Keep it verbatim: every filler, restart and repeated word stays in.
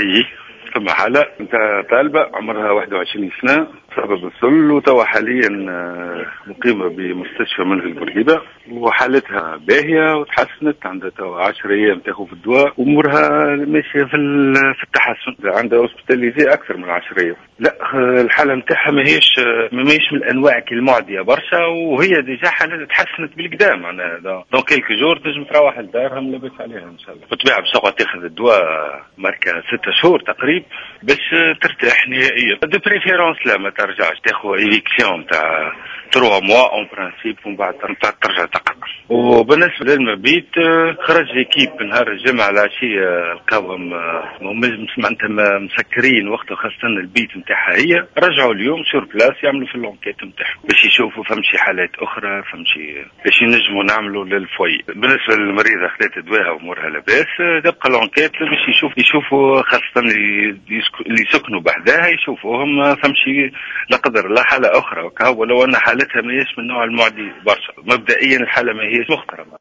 أي ثم حالة نتاع طالبة عمرها واحد وعشرين سنة سبب السل، وتوا حاليا مقيمة بمستشفى منهل بورقيبة، وحالتها باهية وتحسنت. عندها توا عشر أيام تاخذ في الدواء وأمورها ماشية في في التحسن. عندها اوسبيتاليزي أكثر من عشر أيام. لا الحالة نتاعها ماهيش ماهيش من الأنواع المعدية برشا، وهي ديجا حالتها تحسنت بالقدام. معناها دون كيلك جور تنجم تروح لدارها ملبس عليها إن شاء الله. بالطبيعة باش تقعد تاخذ الدواء ماركة ستة شهور تقريبا باش ترتاح نهائيا. دو بريفيرونس لا ما ترجعش تاخذ إليكسيون تاع ثلاثة موا اون برانسيب ومن بعد ترجع تقرا. وبالنسبه للمبيت خرج ليكيب نهار الجمعه العشيه لقاوهم معناتها مسكرين وقتها، خاصه البيت نتاعها هي. رجعوا اليوم سور بلاس يعملوا في اللونكيت نتاعهم باش يشوفوا فمشي حالات اخرى، فمشي باش ينجموا نعملوا للفوي. بالنسبه للمريضه خذت دواها وامورها لاباس. تبقى لونكيت باش يشوف يشوفوا خاصه اللي يسكنوا بحداها يشوفوهم فمشي لا قدر الله حاله اخرى. ولو ان حالتها ما هيش من النوع المعدي برشا، مبدئيا الحاله ما هيش مخترمه.